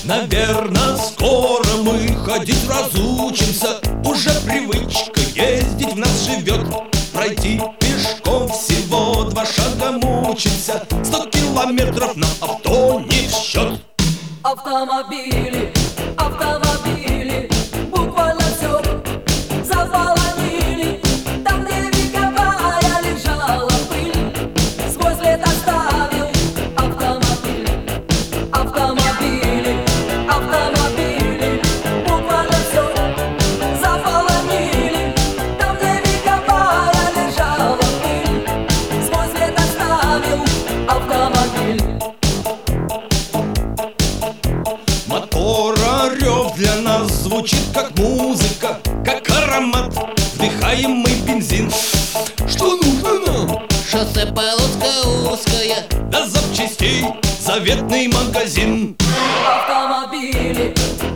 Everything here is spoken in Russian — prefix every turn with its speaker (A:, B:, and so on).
A: Наверно, скоро мы ходить разучимся. Уже привычка ездить в нас живет. Пройти пешком всего 2 шага мучимся. 100 километров на авто не в счет.
B: Автомобили, автомобили, буквально все заполонили. Там, где вековая лежала пыль, свой след оставил автомобиль. Автомобили, автомобили, буквально все заполонили. Там, где вековая лежала пыль, свой след оставил автомобиль.
A: Мотора рев для нас звучит как музыка, как аромат вдыхаемый бензин. Что нужно нам?
C: Шоссе Полоцкое узкое,
A: До запчастей заветный магазин.
B: Автомобили,